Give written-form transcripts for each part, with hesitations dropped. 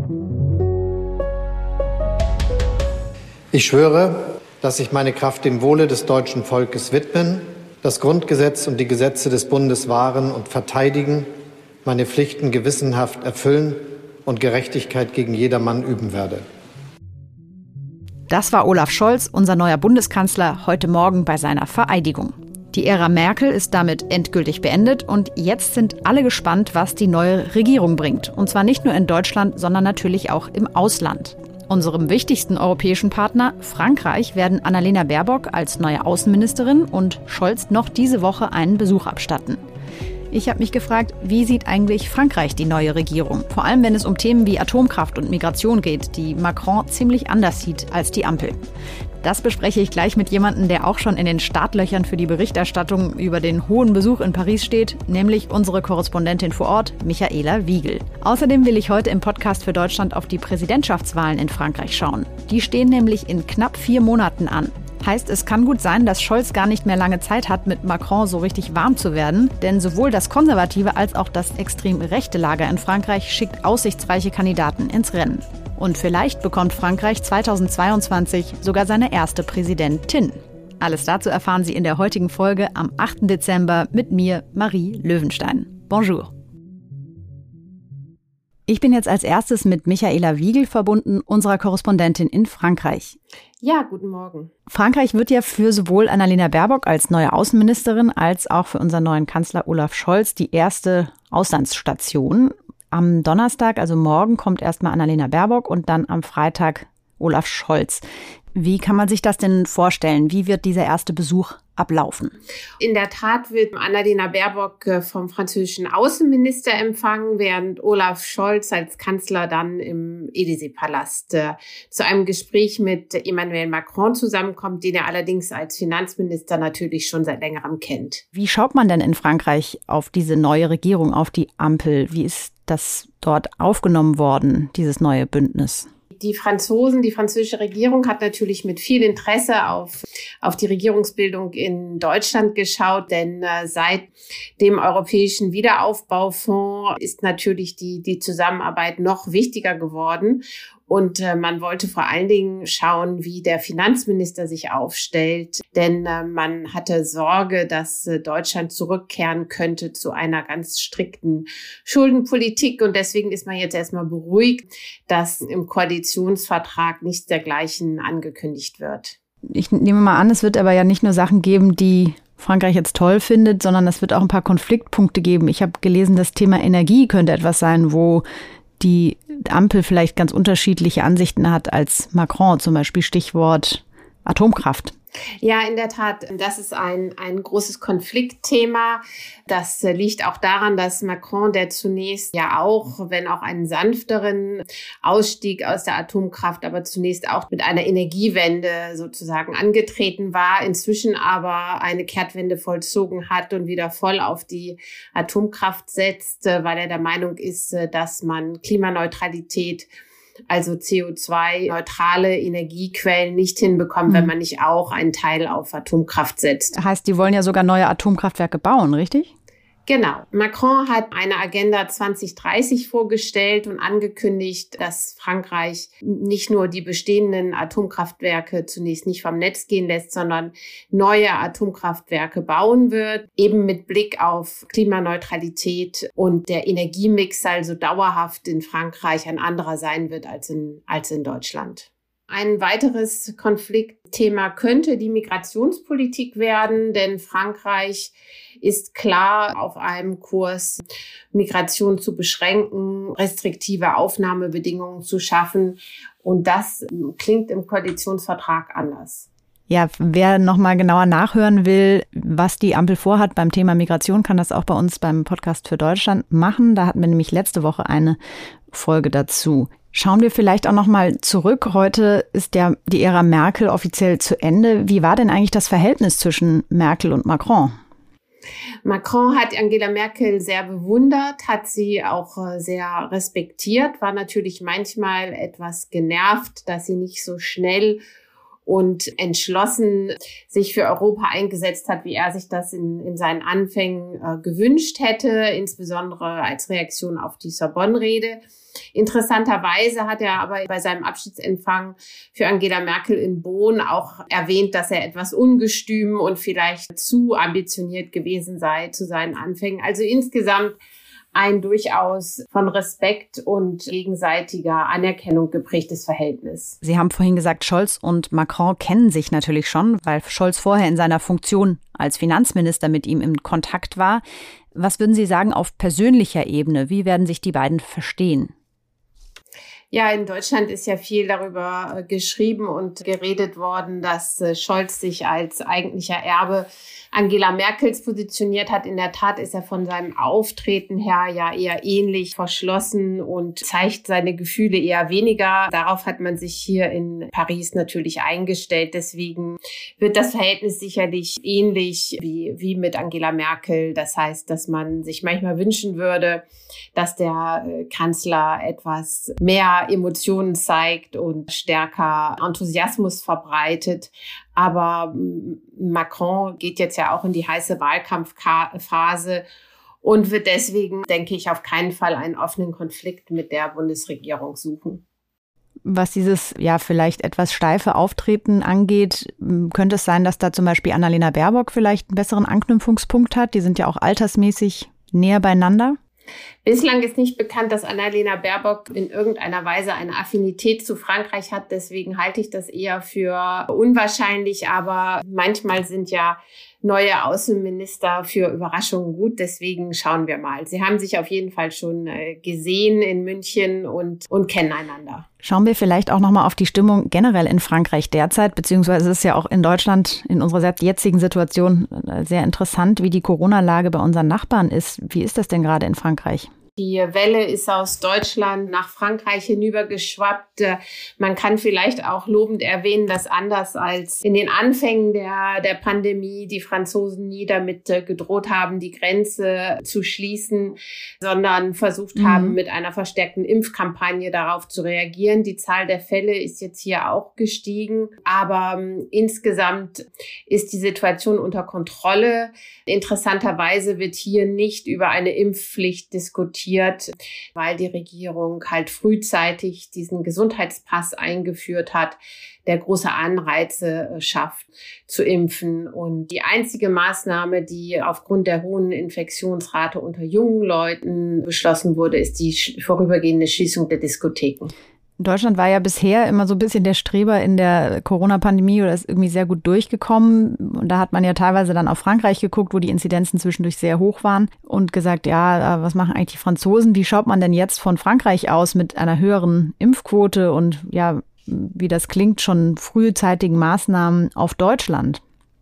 Ich schwöre, dass ich meine Kraft dem Wohle des deutschen Volkes widmen, das Grundgesetz und die Gesetze des Bundes wahren und verteidigen, meine Pflichten gewissenhaft erfüllen und Gerechtigkeit gegen jedermann üben werde. Das war Olaf Scholz, unser neuer Bundeskanzler, heute Morgen bei seiner Vereidigung. Die Ära Merkel ist damit endgültig beendet und jetzt sind alle gespannt, was die neue Regierung bringt. Und zwar nicht nur in Deutschland, sondern natürlich auch im Ausland. Unserem wichtigsten europäischen Partner, Frankreich, werden Annalena Baerbock als neue Außenministerin und Scholz noch diese Woche einen Besuch abstatten. Ich habe mich gefragt, wie sieht eigentlich Frankreich die neue Regierung? Vor allem, wenn es um Themen wie Atomkraft und Migration geht, die Macron ziemlich anders sieht als die Ampel. Das bespreche ich gleich mit jemandem, der auch schon in den Startlöchern für die Berichterstattung über den hohen Besuch in Paris steht, nämlich unsere Korrespondentin vor Ort, Michaela Wiegel. Außerdem will ich heute im Podcast für Deutschland auf die Präsidentschaftswahlen in Frankreich schauen. Die stehen nämlich in knapp 4 Monaten an. Heißt, es kann gut sein, dass Scholz gar nicht mehr lange Zeit hat, mit Macron so richtig warm zu werden. Denn sowohl das konservative als auch das extrem rechte Lager in Frankreich schickt aussichtsreiche Kandidaten ins Rennen. Und vielleicht bekommt Frankreich 2022 sogar seine erste Präsidentin. Alles dazu erfahren Sie in der heutigen Folge am 8. Dezember mit mir, Marie Löwenstein. Bonjour. Ich bin jetzt als erstes mit Michaela Wiegel verbunden, unserer Korrespondentin in Frankreich. Ja, guten Morgen. Frankreich wird ja für sowohl Annalena Baerbock als neue Außenministerin als auch für unseren neuen Kanzler Olaf Scholz die erste Auslandsstation. Am Donnerstag, also morgen, kommt erstmal Annalena Baerbock und dann am Freitag Olaf Scholz. Wie kann man sich das denn vorstellen? Wie wird dieser erste Besuch ablaufen? In der Tat wird Annalena Baerbock vom französischen Außenminister empfangen, während Olaf Scholz als Kanzler dann im Élysée-Palast zu einem Gespräch mit Emmanuel Macron zusammenkommt, den er allerdings als Finanzminister natürlich schon seit längerem kennt. Wie schaut man denn in Frankreich auf diese neue Regierung, auf die Ampel? Wie ist das dort aufgenommen worden, dieses neue Bündnis? Die französische Regierung hat natürlich mit viel Interesse auf die Regierungsbildung in Deutschland geschaut, denn seit dem Europäischen Wiederaufbaufonds ist natürlich die Zusammenarbeit noch wichtiger geworden. Und man wollte vor allen Dingen schauen, wie der Finanzminister sich aufstellt. Denn man hatte Sorge, dass Deutschland zurückkehren könnte zu einer ganz strikten Schuldenpolitik. Und deswegen ist man jetzt erstmal beruhigt, dass im Koalitionsvertrag nichts dergleichen angekündigt wird. Ich nehme mal an, es wird aber ja nicht nur Sachen geben, die Frankreich jetzt toll findet, sondern es wird auch ein paar Konfliktpunkte geben. Ich habe gelesen, das Thema Energie könnte etwas sein, wo die Ampel vielleicht ganz unterschiedliche Ansichten hat als Macron, zum Beispiel Stichwort Atomkraft. Ja, in der Tat, das ist ein großes Konfliktthema. Das liegt auch daran, dass Macron, der zunächst ja auch, wenn auch einen sanfteren Ausstieg aus der Atomkraft, aber zunächst auch mit einer Energiewende sozusagen angetreten war, inzwischen aber eine Kehrtwende vollzogen hat und wieder voll auf die Atomkraft setzt, weil er der Meinung ist, dass man Klimaneutralität, also CO2-neutrale Energiequellen nicht hinbekommen, wenn man nicht auch einen Teil auf Atomkraft setzt. Heißt, die wollen ja sogar neue Atomkraftwerke bauen, richtig? Genau. Macron hat eine Agenda 2030 vorgestellt und angekündigt, dass Frankreich nicht nur die bestehenden Atomkraftwerke zunächst nicht vom Netz gehen lässt, sondern neue Atomkraftwerke bauen wird, eben mit Blick auf Klimaneutralität, und der Energiemix also dauerhaft in Frankreich ein anderer sein wird als in Deutschland. Ein weiteres Konfliktthema könnte die Migrationspolitik werden, denn Frankreich ist klar auf einem Kurs, Migration zu beschränken, restriktive Aufnahmebedingungen zu schaffen. Und das klingt im Koalitionsvertrag anders. Ja, wer nochmal genauer nachhören will, was die Ampel vorhat beim Thema Migration, kann das auch bei uns beim Podcast für Deutschland machen. Da hatten wir nämlich letzte Woche eine Folge dazu. Schauen wir vielleicht auch nochmal zurück. Heute ist ja die Ära Merkel offiziell zu Ende. Wie war denn eigentlich das Verhältnis zwischen Merkel und Macron? Macron hat Angela Merkel sehr bewundert, hat sie auch sehr respektiert, war natürlich manchmal etwas genervt, dass sie nicht so schnell und entschlossen sich für Europa eingesetzt hat, wie er sich das in seinen Anfängen gewünscht hätte, insbesondere als Reaktion auf die Sorbonne-Rede. Interessanterweise hat er aber bei seinem Abschiedsempfang für Angela Merkel in Bonn auch erwähnt, dass er etwas ungestüm und vielleicht zu ambitioniert gewesen sei zu seinen Anfängen. Also insgesamt ein durchaus von Respekt und gegenseitiger Anerkennung geprägtes Verhältnis. Sie haben vorhin gesagt, Scholz und Macron kennen sich natürlich schon, weil Scholz vorher in seiner Funktion als Finanzminister mit ihm in Kontakt war. Was würden Sie sagen auf persönlicher Ebene? Wie werden sich die beiden verstehen? Ja, in Deutschland ist ja viel darüber geschrieben und geredet worden, dass Scholz sich als eigentlicher Erbe Angela Merkels positioniert hat. In der Tat ist er von seinem Auftreten her ja eher ähnlich verschlossen und zeigt seine Gefühle eher weniger. Darauf hat man sich hier in Paris natürlich eingestellt. Deswegen wird das Verhältnis sicherlich ähnlich wie mit Angela Merkel. Das heißt, dass man sich manchmal wünschen würde, dass der Kanzler etwas mehr Emotionen zeigt und stärker Enthusiasmus verbreitet. Aber Macron geht jetzt ja auch in die heiße Wahlkampfphase und wird deswegen, denke ich, auf keinen Fall einen offenen Konflikt mit der Bundesregierung suchen. Was dieses vielleicht etwas steife Auftreten angeht, könnte es sein, dass da zum Beispiel Annalena Baerbock vielleicht einen besseren Anknüpfungspunkt hat? Die sind ja auch altersmäßig näher beieinander. Bislang ist nicht bekannt, dass Annalena Baerbock in irgendeiner Weise eine Affinität zu Frankreich hat. Deswegen halte ich das eher für unwahrscheinlich. Aber manchmal sind ja neue Außenminister für Überraschungen gut. Deswegen schauen wir mal. Sie haben sich auf jeden Fall schon gesehen in München und kennen einander. Schauen wir vielleicht auch nochmal auf die Stimmung generell in Frankreich derzeit, beziehungsweise ist es ja auch in Deutschland in unserer jetzigen Situation sehr interessant, wie die Corona-Lage bei unseren Nachbarn ist. Wie ist das denn gerade in Frankreich? Die Welle ist aus Deutschland nach Frankreich hinübergeschwappt. Man kann vielleicht auch lobend erwähnen, dass anders als in den Anfängen der Pandemie die Franzosen nie damit gedroht haben, die Grenze zu schließen, sondern versucht haben, mit einer verstärkten Impfkampagne darauf zu reagieren. Die Zahl der Fälle ist jetzt hier auch gestiegen, aber insgesamt ist die Situation unter Kontrolle. Interessanterweise wird hier nicht über eine Impfpflicht diskutiert, weil die Regierung halt frühzeitig diesen Gesundheitspass eingeführt hat, der große Anreize schafft, zu impfen. Und die einzige Maßnahme, die aufgrund der hohen Infektionsrate unter jungen Leuten beschlossen wurde, ist die vorübergehende Schließung der Diskotheken. Deutschland war ja bisher immer so ein bisschen der Streber in der Corona-Pandemie oder ist irgendwie sehr gut durchgekommen. Und da hat man ja teilweise dann auf Frankreich geguckt, wo die Inzidenzen zwischendurch sehr hoch waren und gesagt, ja, was machen eigentlich die Franzosen? Wie schaut man denn jetzt von Frankreich aus mit einer höheren Impfquote und ja, wie das klingt, schon frühzeitigen Maßnahmen auf Deutschland?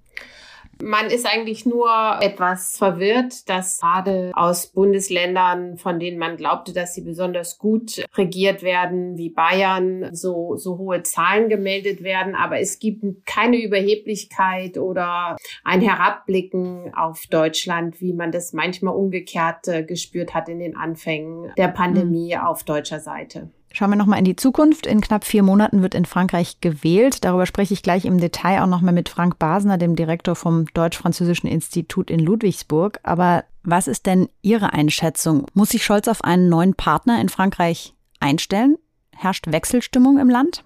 Man ist eigentlich nur etwas verwirrt, dass gerade aus Bundesländern, von denen man glaubte, dass sie besonders gut regiert werden, wie Bayern, so hohe Zahlen gemeldet werden. Aber es gibt keine Überheblichkeit oder ein Herabblicken auf Deutschland, wie man das manchmal umgekehrt gespürt hat in den Anfängen der Pandemie auf deutscher Seite. Schauen wir nochmal in die Zukunft. In knapp 4 Monaten wird in Frankreich gewählt. Darüber spreche ich gleich im Detail auch nochmal mit Frank Basner, dem Direktor vom Deutsch-Französischen Institut in Ludwigsburg. Aber was ist denn Ihre Einschätzung? Muss sich Scholz auf einen neuen Partner in Frankreich einstellen? Herrscht Wechselstimmung im Land?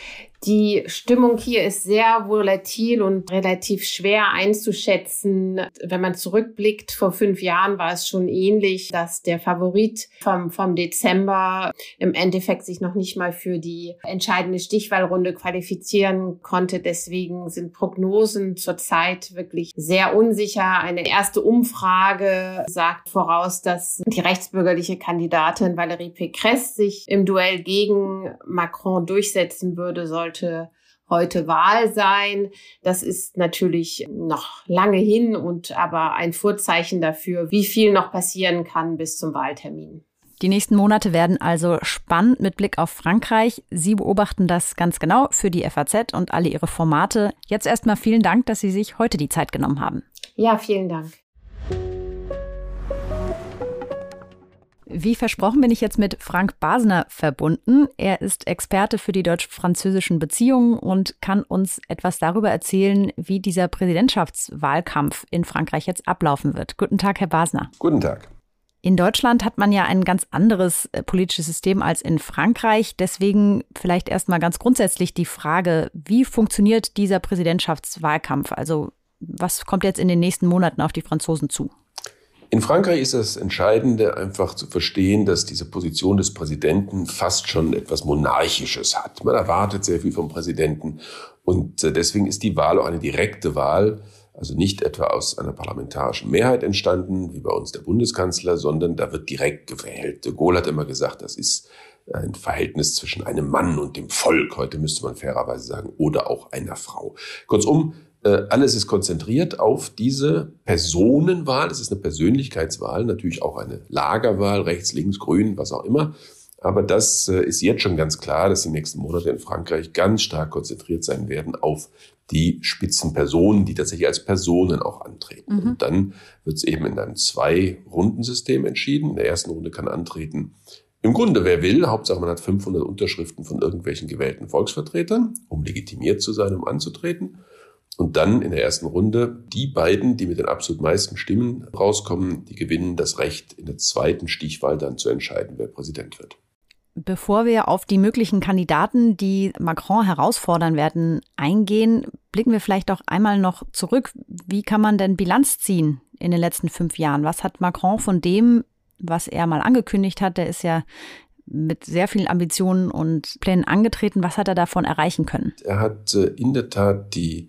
Die Stimmung hier ist sehr volatil und relativ schwer einzuschätzen. Wenn man zurückblickt, vor 5 Jahren war es schon ähnlich, dass der Favorit vom Dezember im Endeffekt sich noch nicht mal für die entscheidende Stichwahlrunde qualifizieren konnte. Deswegen sind Prognosen zurzeit wirklich sehr unsicher. Eine erste Umfrage sagt voraus, dass die rechtsbürgerliche Kandidatin Valérie Pécresse sich im Duell gegen Macron durchsetzen würde, sollte heute Wahl sein. Das ist natürlich noch lange hin und aber ein Vorzeichen dafür, wie viel noch passieren kann bis zum Wahltermin. Die nächsten Monate werden also spannend mit Blick auf Frankreich. Sie beobachten das ganz genau für die FAZ und alle ihre Formate. Jetzt erstmal vielen Dank, dass Sie sich heute die Zeit genommen haben. Ja, vielen Dank. Wie versprochen bin ich jetzt mit Frank Basner verbunden. Er ist Experte für die deutsch-französischen Beziehungen und kann uns etwas darüber erzählen, wie dieser Präsidentschaftswahlkampf in Frankreich jetzt ablaufen wird. Guten Tag, Herr Basner. Guten Tag. In Deutschland hat man ja ein ganz anderes politisches System als in Frankreich. Deswegen vielleicht erstmal ganz grundsätzlich die Frage, wie funktioniert dieser Präsidentschaftswahlkampf? Also was kommt jetzt in den nächsten Monaten auf die Franzosen zu? In Frankreich ist das Entscheidende einfach zu verstehen, dass diese Position des Präsidenten fast schon etwas Monarchisches hat. Man erwartet sehr viel vom Präsidenten und deswegen ist die Wahl auch eine direkte Wahl, also nicht etwa aus einer parlamentarischen Mehrheit entstanden, wie bei uns der Bundeskanzler, sondern da wird direkt gewählt. De Gaulle hat immer gesagt, das ist ein Verhältnis zwischen einem Mann und dem Volk. Heute müsste man fairerweise sagen, oder auch einer Frau. Kurzum, alles ist konzentriert auf diese Personenwahl. Es ist eine Persönlichkeitswahl, natürlich auch eine Lagerwahl, rechts, links, grün, was auch immer. Aber das ist jetzt schon ganz klar, dass die nächsten Monate in Frankreich ganz stark konzentriert sein werden auf die Spitzenpersonen, die tatsächlich als Personen auch antreten. Und dann wird es eben in einem 2-Runden-System entschieden. In der ersten Runde kann antreten im Grunde wer will. Hauptsache man hat 500 Unterschriften von irgendwelchen gewählten Volksvertretern, um legitimiert zu sein, um anzutreten. Und dann in der ersten Runde die beiden, die mit den absolut meisten Stimmen rauskommen, die gewinnen das Recht, in der zweiten Stichwahl dann zu entscheiden, wer Präsident wird. Bevor wir auf die möglichen Kandidaten, die Macron herausfordern werden, eingehen, blicken wir vielleicht auch einmal noch zurück. Wie kann man denn Bilanz ziehen in den letzten 5 Jahren? Was hat Macron von dem, was er mal angekündigt hat, der ist ja mit sehr vielen Ambitionen und Plänen angetreten, was hat er davon erreichen können? Er hat in der Tat die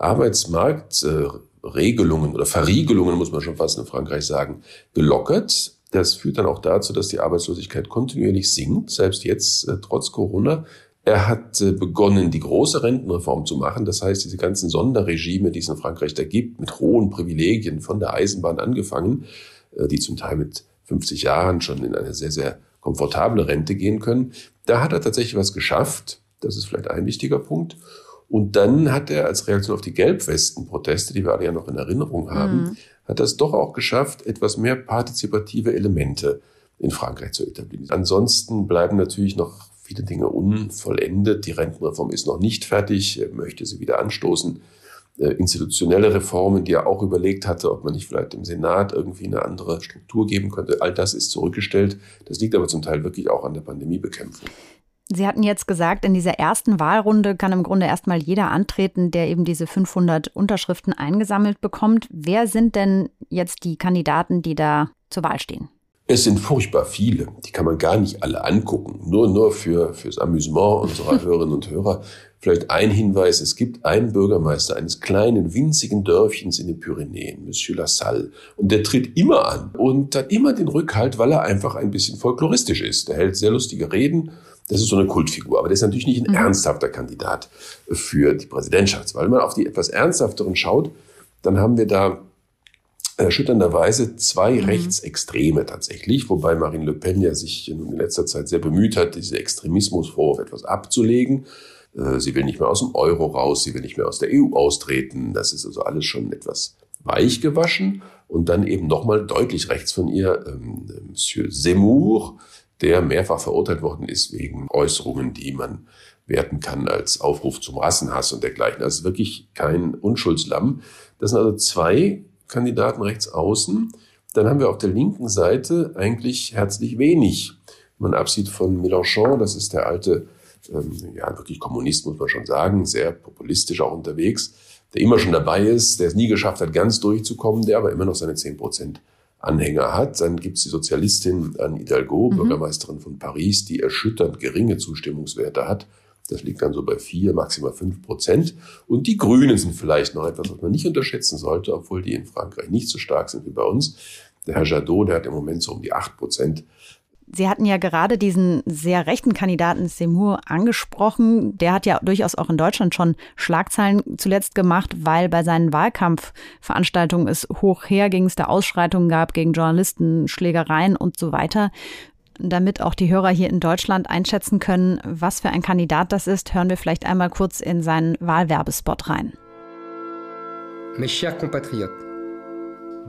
Arbeitsmarktregelungen oder Verriegelungen, muss man schon fast in Frankreich sagen, gelockert. Das führt dann auch dazu, dass die Arbeitslosigkeit kontinuierlich sinkt, selbst jetzt trotz Corona. Er hat begonnen, die große Rentenreform zu machen. Das heißt, diese ganzen Sonderregime, die es in Frankreich da gibt, mit hohen Privilegien von der Eisenbahn angefangen, die zum Teil mit 50 Jahren schon in eine sehr, sehr komfortable Rente gehen können. Da hat er tatsächlich was geschafft. Das ist vielleicht ein wichtiger Punkt. Und dann hat er als Reaktion auf die Gelbwesten-Proteste, die wir alle ja noch in Erinnerung haben, hat er es doch auch geschafft, etwas mehr partizipative Elemente in Frankreich zu etablieren. Ansonsten bleiben natürlich noch viele Dinge unvollendet. Die Rentenreform ist noch nicht fertig, er möchte sie wieder anstoßen. Institutionelle Reformen, die er auch überlegt hatte, ob man nicht vielleicht im Senat irgendwie eine andere Struktur geben könnte. All das ist zurückgestellt. Das liegt aber zum Teil wirklich auch an der Pandemiebekämpfung. Sie hatten jetzt gesagt, in dieser ersten Wahlrunde kann im Grunde erstmal jeder antreten, der eben diese 500 Unterschriften eingesammelt bekommt. Wer sind denn jetzt die Kandidaten, die da zur Wahl stehen? Es sind furchtbar viele. Die kann man gar nicht alle angucken. Nur fürs Amüsement unserer Hörerinnen und Hörer. Vielleicht ein Hinweis. Es gibt einen Bürgermeister eines kleinen, winzigen Dörfchens in den Pyrenäen, Monsieur Lassalle. Und der tritt immer an und hat immer den Rückhalt, weil er einfach ein bisschen folkloristisch ist. Der hält sehr lustige Reden. Das ist so eine Kultfigur. Aber der ist natürlich nicht ein ernsthafter Kandidat für die Präsidentschaftswahl. Wenn man auf die etwas ernsthafteren schaut, dann haben wir da erschütternderweise 2 Rechtsextreme tatsächlich, wobei Marine Le Pen ja sich in letzter Zeit sehr bemüht hat, diese Extremismusvorwurf etwas abzulegen. Sie will nicht mehr aus dem Euro raus, sie will nicht mehr aus der EU austreten. Das ist also alles schon etwas weich gewaschen. Und dann eben nochmal deutlich rechts von ihr Monsieur Zemmour, der mehrfach verurteilt worden ist wegen Äußerungen, die man werten kann als Aufruf zum Rassenhass und dergleichen. Das ist wirklich kein Unschuldslamm. Das sind also 2 Kandidaten rechts außen. Dann haben wir auf der linken Seite eigentlich herzlich wenig. Man absieht von Mélenchon, das ist der alte, wirklich Kommunist, muss man schon sagen, sehr populistisch auch unterwegs, der immer schon dabei ist, der es nie geschafft hat, ganz durchzukommen, der aber immer noch seine 10% Anhänger hat. Dann gibt es die Sozialistin Anne Hidalgo, Bürgermeisterin von Paris, die erschütternd geringe Zustimmungswerte hat. Das liegt dann so bei 4, maximal 5%. Und die Grünen sind vielleicht noch etwas, was man nicht unterschätzen sollte, obwohl die in Frankreich nicht so stark sind wie bei uns. Der Herr Jadot, der hat im Moment so um die 8%. Sie hatten ja gerade diesen sehr rechten Kandidaten Zemmour angesprochen. Der hat ja durchaus auch in Deutschland schon Schlagzeilen zuletzt gemacht, weil bei seinen Wahlkampfveranstaltungen es hoch herging, es da Ausschreitungen gab gegen Journalisten, Schlägereien und so weiter. Damit auch die Hörer hier in Deutschland einschätzen können, was für ein Kandidat das ist, hören wir vielleicht einmal kurz in seinen Wahlwerbespot rein. Mes chers compatriotes,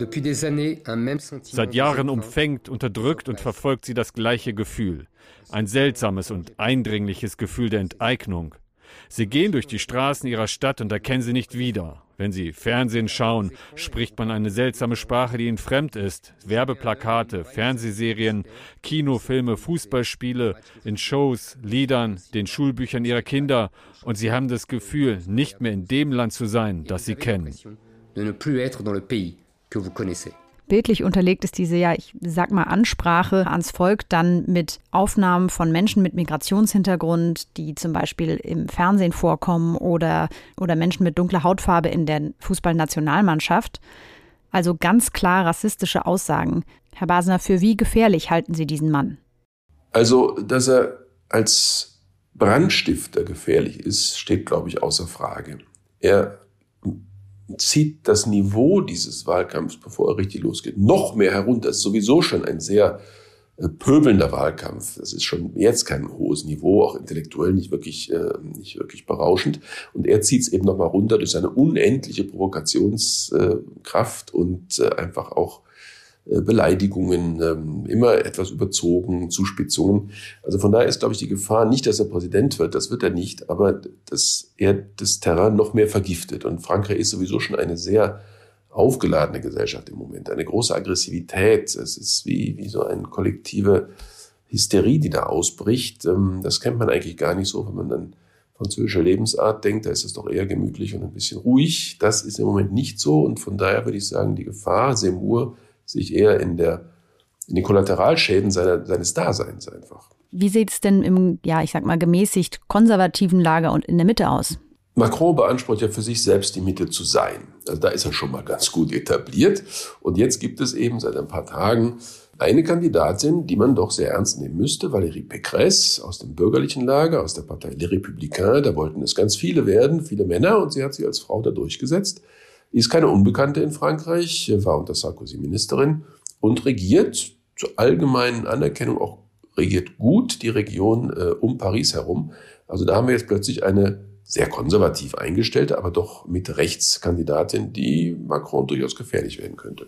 Seit Jahren umfängt, unterdrückt und verfolgt sie das gleiche Gefühl. Ein seltsames und eindringliches Gefühl der Enteignung. Sie gehen durch die Straßen ihrer Stadt und erkennen sie nicht wieder. Wenn sie Fernsehen schauen, spricht man eine seltsame Sprache, die ihnen fremd ist. Werbeplakate, Fernsehserien, Kinofilme, Fußballspiele, in Shows, Liedern, den Schulbüchern ihrer Kinder. Und sie haben das Gefühl, nicht mehr in dem Land zu sein, das sie kennen. Bildlich unterlegt ist diese, Ansprache ans Volk dann mit Aufnahmen von Menschen mit Migrationshintergrund, die zum Beispiel im Fernsehen vorkommen oder Menschen mit dunkler Hautfarbe in der Fußballnationalmannschaft. Also ganz klar rassistische Aussagen. Herr Basner, für wie gefährlich halten Sie diesen Mann? Also, dass er als Brandstifter gefährlich ist, steht, glaube ich, außer Frage. Er zieht das Niveau dieses Wahlkampfs, bevor er richtig losgeht, noch mehr herunter. Es ist sowieso schon ein sehr pöbelnder Wahlkampf. Das ist schon jetzt kein hohes Niveau, auch intellektuell nicht wirklich berauschend. Und er zieht es eben noch mal runter durch seine unendliche Provokationskraft und einfach auch Beleidigungen, immer etwas überzogen, Zuspitzungen. Also von daher ist, glaube ich, die Gefahr nicht, dass er Präsident wird, das wird er nicht, aber dass er das Terrain noch mehr vergiftet. Und Frankreich ist sowieso schon eine sehr aufgeladene Gesellschaft im Moment, eine große Aggressivität. Es ist wie so eine kollektive Hysterie, die da ausbricht. Das kennt man eigentlich gar nicht so, wenn man an französische Lebensart denkt, da ist es doch eher gemütlich und ein bisschen ruhig. Das ist im Moment nicht so und von daher würde ich sagen, die Gefahr Zemmour sich eher in den Kollateralschäden seines Daseins einfach. Wie sieht es denn im, gemäßigt konservativen Lager und in der Mitte aus? Macron beansprucht ja für sich selbst, die Mitte zu sein. Also da ist er schon mal ganz gut etabliert. Und jetzt gibt es eben seit ein paar Tagen eine Kandidatin, die man doch sehr ernst nehmen müsste, Valérie Pécresse aus dem bürgerlichen Lager, aus der Partei Les Républicains. Da wollten es ganz viele werden, viele Männer, und sie hat sich als Frau da durchgesetzt. Ist keine Unbekannte in Frankreich, war unter Sarkozy Ministerin und regiert zur allgemeinen Anerkennung auch regiert gut die Region um Paris herum. Also da haben wir jetzt plötzlich eine sehr konservativ eingestellte, aber doch mit Rechtskandidatin, die Macron durchaus gefährlich werden könnte.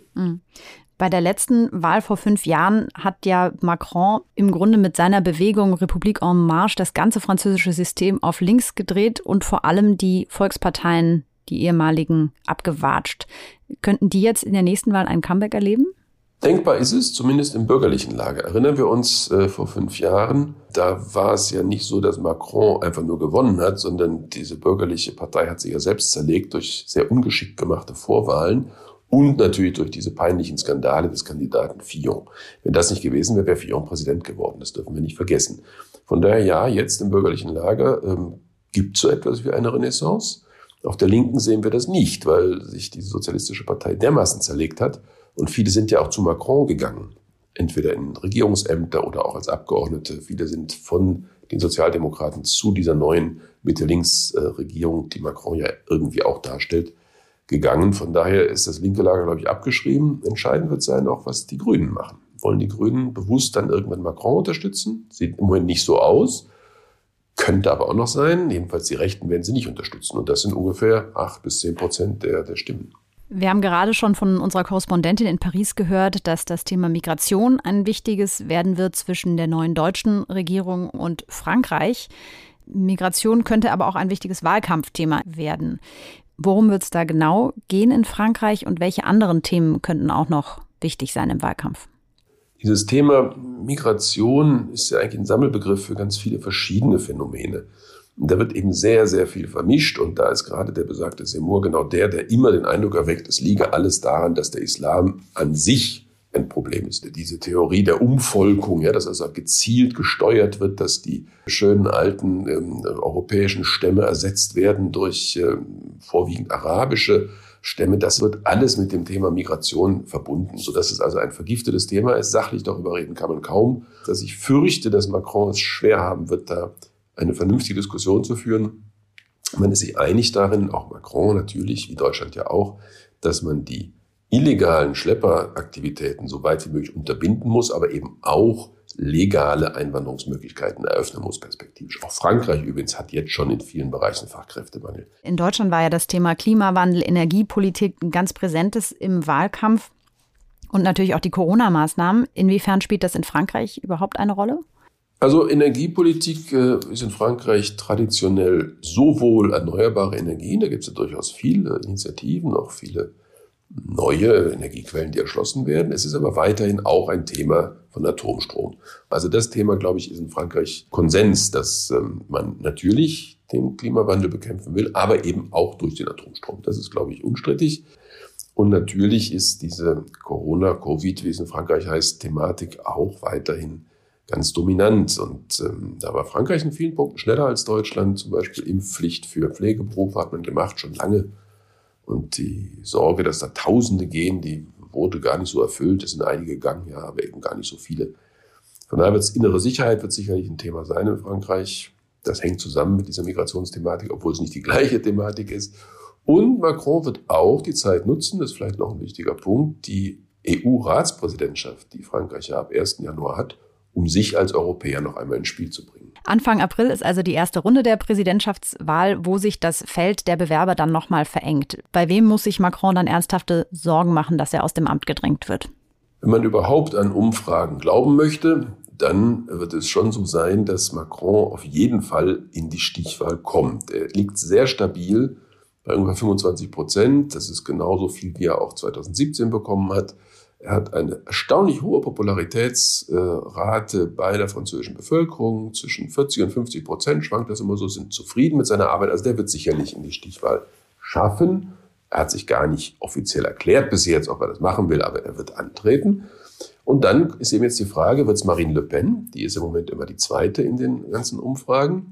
Bei der letzten Wahl vor 5 Jahren hat ja Macron im Grunde mit seiner Bewegung République en Marche das ganze französische System auf links gedreht und vor allem die Volksparteien, die ehemaligen, abgewatscht. Könnten die jetzt in der nächsten Wahl ein Comeback erleben? Denkbar ist es, zumindest im bürgerlichen Lager. Erinnern wir uns vor 5 Jahren, da war es ja nicht so, dass Macron einfach nur gewonnen hat, sondern diese bürgerliche Partei hat sich ja selbst zerlegt durch sehr ungeschickt gemachte Vorwahlen und natürlich durch diese peinlichen Skandale des Kandidaten Fillon. Wenn das nicht gewesen wäre, wäre Fillon Präsident geworden. Das dürfen wir nicht vergessen. Von daher ja, jetzt im bürgerlichen Lager gibt es so etwas wie eine Renaissance. Auf der Linken sehen wir das nicht, weil sich diese sozialistische Partei dermaßen zerlegt hat. Und viele sind ja auch zu Macron gegangen, entweder in Regierungsämter oder auch als Abgeordnete. Viele sind von den Sozialdemokraten zu dieser neuen Mitte-Links-Regierung, die Macron ja irgendwie auch darstellt, gegangen. Von daher ist das linke Lager, glaube ich, abgeschrieben. Entscheidend wird sein auch, was die Grünen machen. Wollen die Grünen bewusst dann irgendwann Macron unterstützen? Sieht im Moment nicht so aus. Könnte aber auch noch sein. Jedenfalls die Rechten werden sie nicht unterstützen. Und das sind ungefähr 8-10% der Stimmen. Wir haben gerade schon von unserer Korrespondentin in Paris gehört, dass das Thema Migration ein wichtiges werden wird zwischen der neuen deutschen Regierung und Frankreich. Migration könnte aber auch ein wichtiges Wahlkampfthema werden. Worum wird es da genau gehen in Frankreich und welche anderen Themen könnten auch noch wichtig sein im Wahlkampf? Dieses Thema Migration ist ja eigentlich ein Sammelbegriff für ganz viele verschiedene Phänomene. Und da wird eben sehr, sehr viel vermischt. Und da ist gerade der besagte Zemmour genau der immer den Eindruck erweckt, es liege alles daran, dass der Islam an sich ein Problem ist. Diese Theorie der Umvolkung, ja, dass also gezielt gesteuert wird, dass die schönen alten europäischen Stämme ersetzt werden durch vorwiegend arabische Stämme, das wird alles mit dem Thema Migration verbunden, sodass es also ein vergiftetes Thema ist. Sachlich darüber reden kann man kaum. Dass ich fürchte, dass Macron es schwer haben wird, da eine vernünftige Diskussion zu führen. Man ist sich einig darin, auch Macron natürlich, wie Deutschland ja auch, dass man die illegalen Schlepperaktivitäten so weit wie möglich unterbinden muss, aber eben auch legale Einwanderungsmöglichkeiten eröffnen muss perspektivisch. Auch Frankreich übrigens hat jetzt schon in vielen Bereichen Fachkräftemangel. In Deutschland war ja das Thema Klimawandel, Energiepolitik ein ganz präsentes im Wahlkampf. Und natürlich auch die Corona-Maßnahmen. Inwiefern spielt das in Frankreich überhaupt eine Rolle? Also Energiepolitik ist in Frankreich traditionell sowohl erneuerbare Energien, da gibt es ja durchaus viele Initiativen, auch viele neue Energiequellen, die erschlossen werden. Es ist aber weiterhin auch ein Thema von Atomstrom. Also das Thema, glaube ich, ist in Frankreich Konsens, dass man natürlich den Klimawandel bekämpfen will, aber eben auch durch den Atomstrom. Das ist, glaube ich, unstrittig. Und natürlich ist diese Corona-Covid, wie es in Frankreich heißt, Thematik auch weiterhin ganz dominant. Und da war Frankreich in vielen Punkten schneller als Deutschland. Zum Beispiel Impfpflicht für Pflegeberufe hat man gemacht, schon lange. Und die Sorge, dass da Tausende gehen, die wurde gar nicht so erfüllt. Es sind einige gegangen, ja, aber eben gar nicht so viele. Von daher innere Sicherheit wird sicherlich ein Thema sein in Frankreich. Das hängt zusammen mit dieser Migrationsthematik, obwohl es nicht die gleiche Thematik ist. Und Macron wird auch die Zeit nutzen, das ist vielleicht noch ein wichtiger Punkt, die EU-Ratspräsidentschaft, die Frankreich ja ab 1. Januar hat, um sich als Europäer noch einmal ins Spiel zu bringen. Anfang April ist also die erste Runde der Präsidentschaftswahl, wo sich das Feld der Bewerber dann nochmal verengt. Bei wem muss sich Macron dann ernsthafte Sorgen machen, dass er aus dem Amt gedrängt wird? Wenn man überhaupt an Umfragen glauben möchte, dann wird es schon so sein, dass Macron auf jeden Fall in die Stichwahl kommt. Er liegt sehr stabil bei ungefähr 25%. Das ist genauso viel, wie er auch 2017 bekommen hat. Er hat eine erstaunlich hohe Popularitätsrate bei der französischen Bevölkerung. Zwischen 40 und 50% schwankt das immer so, sind zufrieden mit seiner Arbeit. Also der wird sicherlich in die Stichwahl schaffen. Er hat sich gar nicht offiziell erklärt bis jetzt, ob er das machen will, aber er wird antreten. Und dann ist eben jetzt die Frage, wird es Marine Le Pen, die ist im Moment immer die zweite in den ganzen Umfragen,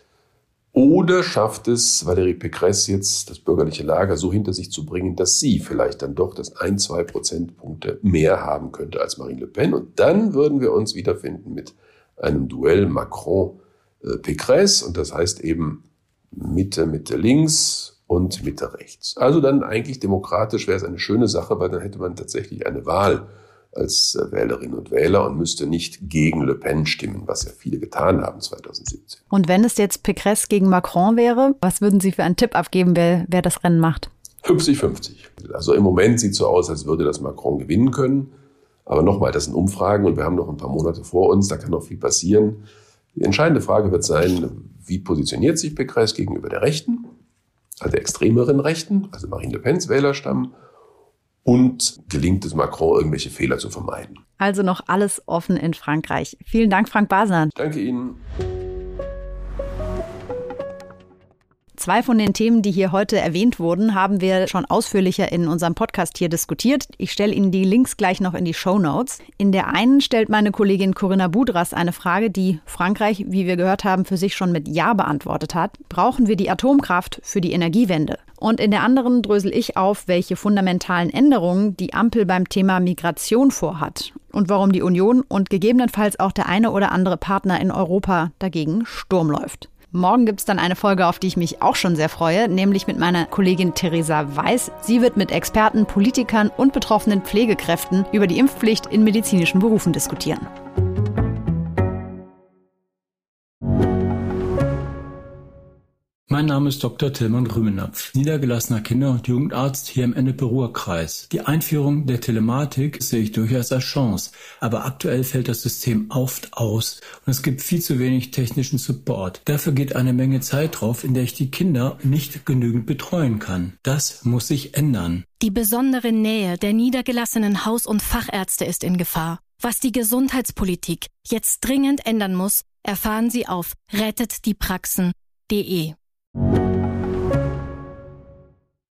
oder schafft es Valérie Pécresse jetzt, das bürgerliche Lager so hinter sich zu bringen, dass sie vielleicht dann doch das 1-2 Prozentpunkte mehr haben könnte als Marine Le Pen. Und dann würden wir uns wiederfinden mit einem Duell Macron-Pécresse. Und das heißt eben Mitte links und Mitte rechts. Also dann eigentlich demokratisch wäre es eine schöne Sache, weil dann hätte man tatsächlich eine Wahl als Wählerinnen und Wähler und müsste nicht gegen Le Pen stimmen, was ja viele getan haben 2017. Und wenn es jetzt Pécresse gegen Macron wäre, was würden Sie für einen Tipp abgeben, wer das Rennen macht? 50-50. Also im Moment sieht es so aus, als würde das Macron gewinnen können. Aber nochmal, das sind Umfragen und wir haben noch ein paar Monate vor uns, da kann noch viel passieren. Die entscheidende Frage wird sein, wie positioniert sich Pécresse gegenüber der Rechten, also der extremeren Rechten, also Marine Le Pens Wählerstamm, und gelingt es Macron, irgendwelche Fehler zu vermeiden. Also noch alles offen in Frankreich. Vielen Dank, Frank Basler. Danke Ihnen. 2 von den Themen, die hier heute erwähnt wurden, haben wir schon ausführlicher in unserem Podcast hier diskutiert. Ich stelle Ihnen die Links gleich noch in die Shownotes. In der einen stellt meine Kollegin Corinna Budras eine Frage, die Frankreich, wie wir gehört haben, für sich schon mit Ja beantwortet hat. Brauchen wir die Atomkraft für die Energiewende? Und in der anderen drösel ich auf, welche fundamentalen Änderungen die Ampel beim Thema Migration vorhat und warum die Union und gegebenenfalls auch der eine oder andere Partner in Europa dagegen Sturm läuft. Morgen gibt es dann eine Folge, auf die ich mich auch schon sehr freue, nämlich mit meiner Kollegin Theresa Weiß. Sie wird mit Experten, Politikern und betroffenen Pflegekräften über die Impfpflicht in medizinischen Berufen diskutieren. Mein Name ist Dr. Tillmann Rümenapf, niedergelassener Kinder- und Jugendarzt hier im Ennepe-Ruhr-Kreis. Die Einführung der Telematik sehe ich durchaus als Chance, aber aktuell fällt das System oft aus und es gibt viel zu wenig technischen Support. Dafür geht eine Menge Zeit drauf, in der ich die Kinder nicht genügend betreuen kann. Das muss sich ändern. Die besondere Nähe der niedergelassenen Haus- und Fachärzte ist in Gefahr. Was die Gesundheitspolitik jetzt dringend ändern muss, erfahren Sie auf rettetdiepraxen.de.